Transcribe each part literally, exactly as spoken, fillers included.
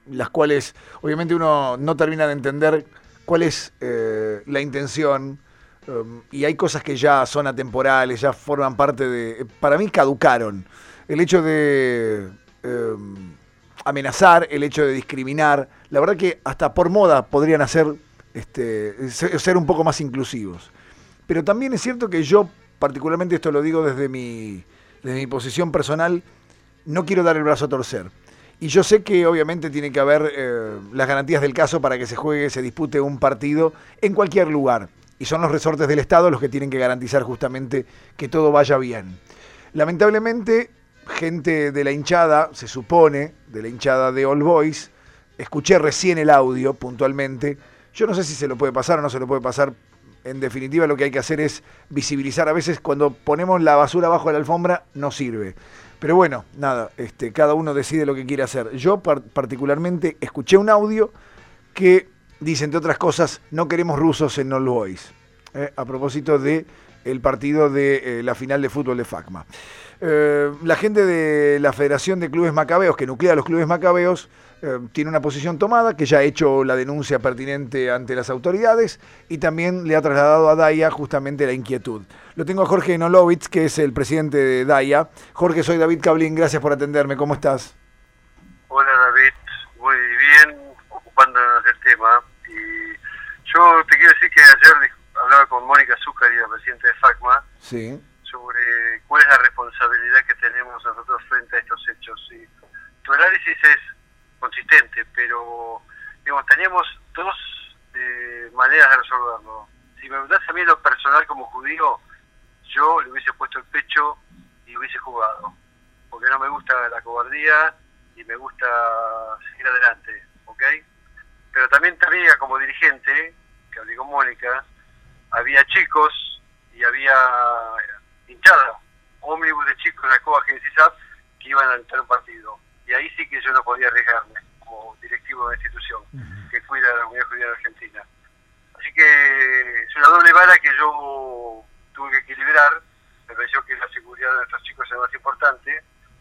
las cuales obviamente uno no termina de entender cuál es eh, la intención, um, y hay cosas que ya son atemporales, ya forman parte de... Para mí caducaron. El hecho de eh, amenazar, el hecho de discriminar, la verdad que hasta por moda podrían hacer, este, ser un poco más inclusivos. Pero también es cierto que yo, particularmente esto lo digo desde mi, desde mi posición personal, no quiero dar el brazo a torcer. Y yo sé que obviamente tiene que haber eh, las garantías del caso para que se juegue, se dispute un partido en cualquier lugar. Y son los resortes del Estado los que tienen que garantizar justamente que todo vaya bien. Lamentablemente, gente de la hinchada, se supone, de la hinchada de All Boys, escuché recién el audio puntualmente. Yo no sé si se lo puede pasar o no se lo puede pasar. En definitiva, lo que hay que hacer es visibilizar. A veces cuando ponemos la basura abajo de la alfombra no sirve. Pero bueno, nada, este, cada uno decide lo que quiere hacer. Yo par- particularmente escuché un audio que dice, entre otras cosas, no queremos rusos en All Boys, eh, a propósito de el partido de eh, la final de fútbol de FACMA. Eh, la gente de la Federación de Clubes Macabeos, que nuclea a los clubes macabeos, eh, tiene una posición tomada, que ya ha hecho la denuncia pertinente ante las autoridades y también le ha trasladado a Daya justamente la inquietud. Lo tengo a Jorge Nolovitz, que es el presidente de Daya. Jorge, soy David Cablín, gracias por atenderme, ¿cómo estás? Hola David, muy bien, ocupándonos del tema. Y yo te quiero decir que ayer hablaba con Mónica Zúcari, la presidenta de FACMA, sí, sobre cuál es la responsabilidad que tenemos nosotros frente a estos hechos. Y tu análisis es consistente, pero digamos, teníamos dos eh, maneras de resolverlo. Si me preguntás a mí en lo personal como judío, yo le hubiese puesto el pecho y hubiese jugado, porque no me gusta la cobardía y me gusta seguir adelante, ¿ok? Pero también también como dirigente, que hablé con Mónica, había chicos y había hinchada, ómnibus de chicos de la Coba Genesisap que iban a entrar un partido. Y ahí sí que yo no podía arriesgarme como directivo de una institución uh-huh. que cuida de la comunidad judía de Argentina. Así que es una doble vara que yo tuve que equilibrar. Me pareció que la seguridad de nuestros chicos es más importante,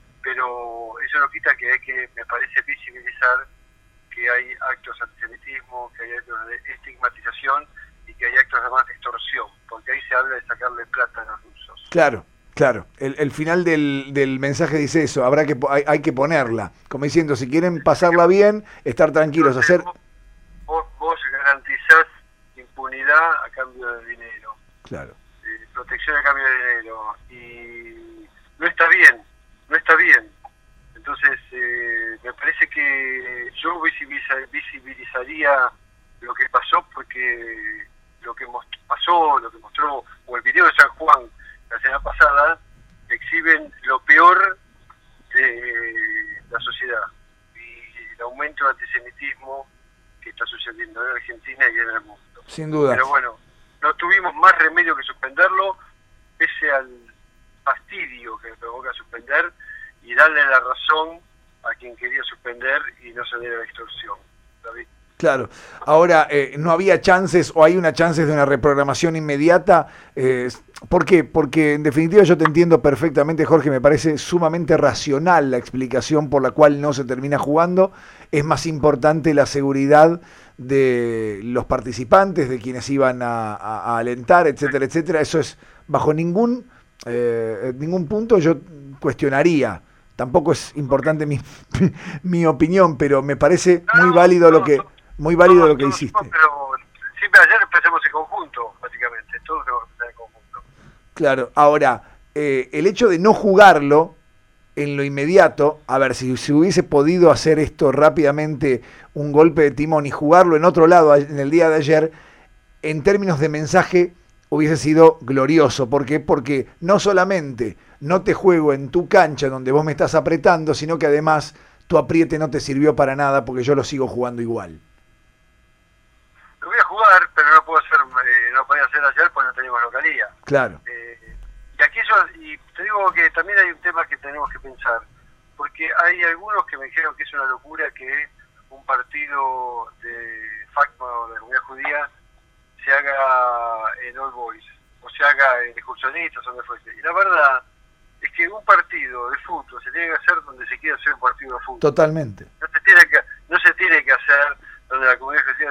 pero eso no quita que hay que, me parece, visibilizar que hay actos de antisemitismo, que hay actos de estigmatización y que hay actos además de extorsión, porque ahí se habla de sacarle plata a los rusos. Claro, claro. El, el final del, del mensaje dice eso, habrá que hay, hay que ponerla, como diciendo, si quieren pasarla bien, estar tranquilos, Entonces, hacer... Vos, vos garantizás impunidad a cambio de dinero. Claro. Eh, protección a cambio de dinero. Y no está bien, no está bien. Entonces, eh, me parece que yo visibiliza, visibilizaría lo que pasó, porque lo que most- pasó, lo que mostró, o el video de San Juan la semana pasada, exhiben lo peor de la sociedad y el aumento del antisemitismo que está sucediendo en Argentina y en el mundo. Sin duda. Pero bueno, no tuvimos más remedio que suspenderlo, pese al fastidio que provoca suspender, y darle la razón a quien quería suspender y no ceder a la extorsión. David. Claro. Ahora, eh, ¿no había chances o hay una chance de una reprogramación inmediata? Eh, ¿Por qué? Porque en definitiva yo te entiendo perfectamente, Jorge, me parece sumamente racional la explicación por la cual no se termina jugando. Es más importante la seguridad de los participantes, de quienes iban a, a, a alentar, etcétera, etcétera. Eso es bajo ningún, eh, ningún punto yo cuestionaría. Tampoco es importante mi, mi opinión, pero me parece muy válido lo que muy válido lo que hiciste. Pero siempre ayer empezamos en conjunto, básicamente, todos tenemos que empezar en conjunto. Claro, ahora, eh, el hecho de no jugarlo en lo inmediato, a ver, si se si hubiese podido hacer esto rápidamente, un golpe de timón y jugarlo en otro lado en el día de ayer, en términos de mensaje hubiese sido glorioso. ¿Por qué? Porque no solamente no te juego en tu cancha donde vos me estás apretando, sino que además tu apriete no te sirvió para nada porque yo lo sigo jugando igual. Lo voy a jugar, pero no puedo hacer, eh, no podía hacer ayer porque no teníamos localía. Claro. Eh, y aquí yo, y te digo que también hay un tema que tenemos que pensar, porque hay algunos que me dijeron que es una locura que un partido de FACMA o de la comunidad judía se haga en All Boys, o se haga en excursionistas, donde fuese. Y la verdad es que un partido de fútbol se tiene que hacer donde se quiera hacer un partido de fútbol. Totalmente. No se tiene que, no se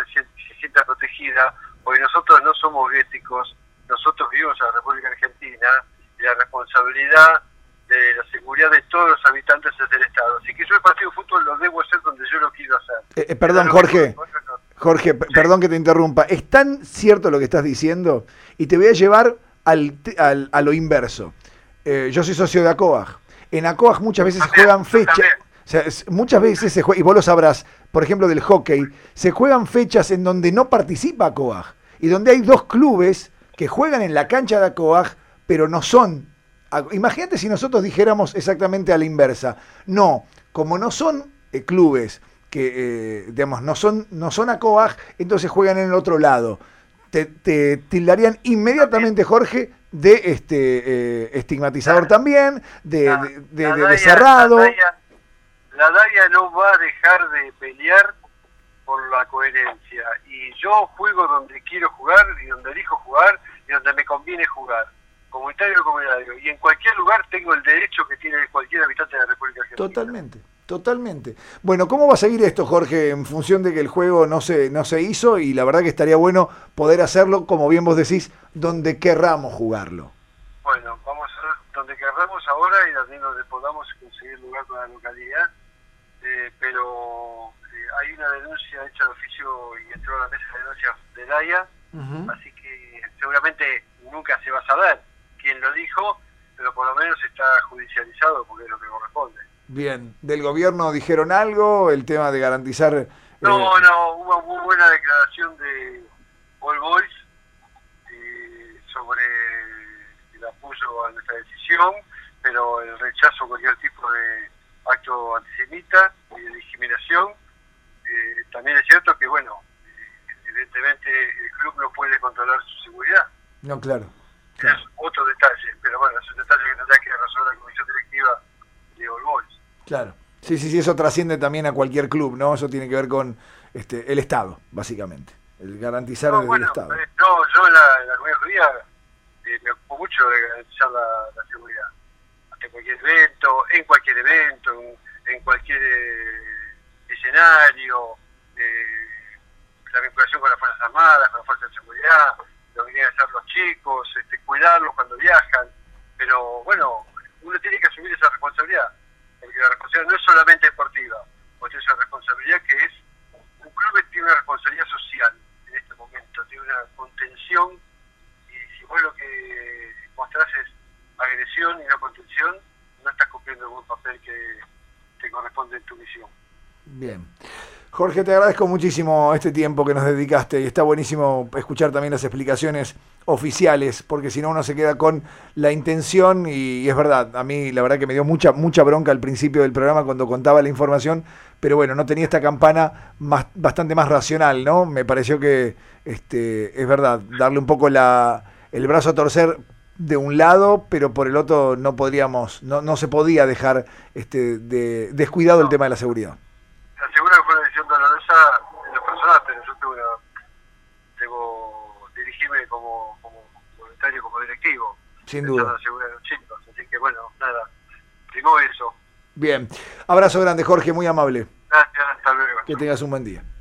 Argentina se, se sienta protegida, porque nosotros no somos viéticos, nosotros vivimos en la República Argentina y la responsabilidad de la seguridad de todos los habitantes es del Estado. Así que yo el partido de fútbol lo debo hacer donde yo lo quiero hacer. Eh, eh, perdón, Jorge, Jorge, sí. Perdón que te interrumpa. Es tan cierto lo que estás diciendo y te voy a llevar al, al, a lo inverso. Eh, yo soy socio de ACOAG. En ACOAG muchas veces también, juegan fechas. O sea, muchas veces se juega, y vos lo sabrás, por ejemplo del hockey, se juegan fechas en donde no participa ACOAG y donde hay dos clubes que juegan en la cancha de ACOAG, pero no son. Imagínate si nosotros dijéramos exactamente a la inversa. No, como no son eh, clubes que, eh, digamos, no son, no son ACOAG, entonces juegan en el otro lado. Te, te tildarían inmediatamente, Jorge, de este eh, estigmatizador también, de, la, de, de, la de, Daya, de cerrado. La Daya, la Daya no va a dejar de pelear por la coherencia. Y yo juego donde quiero jugar y donde elijo jugar y donde me conviene jugar. Comunitario o comunitario. Y en cualquier lugar tengo el derecho que tiene cualquier habitante de la República Argentina. Totalmente. Totalmente. Bueno, ¿cómo va a seguir esto, Jorge, en función de que el juego no se, no se hizo? Y la verdad que estaría bueno poder hacerlo, como bien vos decís, donde querramos jugarlo. Bueno, vamos a ver donde querramos ahora y también donde podamos conseguir lugar con la localidad. Eh, pero eh, hay una denuncia hecha de oficio y entró a la mesa de denuncias de Daya, uh-huh. Así que seguramente nunca se va a saber quién lo dijo, pero por lo menos está judicializado porque es lo que corresponde. Bien, ¿del gobierno dijeron algo? El tema de garantizar... Eh... No, no, hubo muy buena declaración de All Boys eh, sobre el apoyo a nuestra decisión, pero el rechazo a cualquier tipo de acto antisemita y de discriminación. Eh, también es cierto que, bueno, eh, evidentemente el club no puede controlar su seguridad. No, claro. claro. Es otro detalle, pero bueno, es un detalle que tendrá que resolver la comisión directiva de All Boys. Claro. Sí, sí, sí, eso trasciende también a cualquier club, ¿no? Eso tiene que ver con este el Estado, básicamente. El garantizar no, desde bueno, el Estado. Eh, no, yo en la, en la comunidad judía eh, me ocupo mucho de garantizar la, la seguridad. Hasta cualquier evento, en cualquier evento, en, en cualquier eh, escenario, eh, la vinculación con las Fuerzas Armadas, con las Fuerzas de Seguridad, lo que tienen que hacer los chicos, este, cuidarlos cuando viajan. Pero bueno, uno tiene que asumir esa responsabilidad. Porque la responsabilidad no es solamente deportiva, pues es una responsabilidad que es, un club tiene una responsabilidad social en este momento, tiene una contención, y si vos lo que mostrás es agresión y no contención, no estás cumpliendo el buen papel que te corresponde en tu misión. Bien. Jorge, te agradezco muchísimo este tiempo que nos dedicaste y está buenísimo escuchar también las explicaciones oficiales, porque si no uno se queda con la intención y, y es verdad, a mí la verdad que me dio mucha mucha bronca al principio del programa cuando contaba la información, pero bueno, no tenía esta campana más, bastante más racional, ¿no? Me pareció que este es verdad, darle un poco la el brazo a torcer de un lado, pero por el otro no podríamos, no, no se podía dejar este de descuidado no. el tema de la seguridad. Te aseguro que fue una decisión dolorosa en lo personal, pero yo tengo, una, tengo dirigirme como, como voluntario, como directivo. Sin duda. Asegurar a los chicos, así que bueno, nada, primó eso. Bien, abrazo grande, Jorge, muy amable. Gracias, hasta luego. Que tengas un buen día.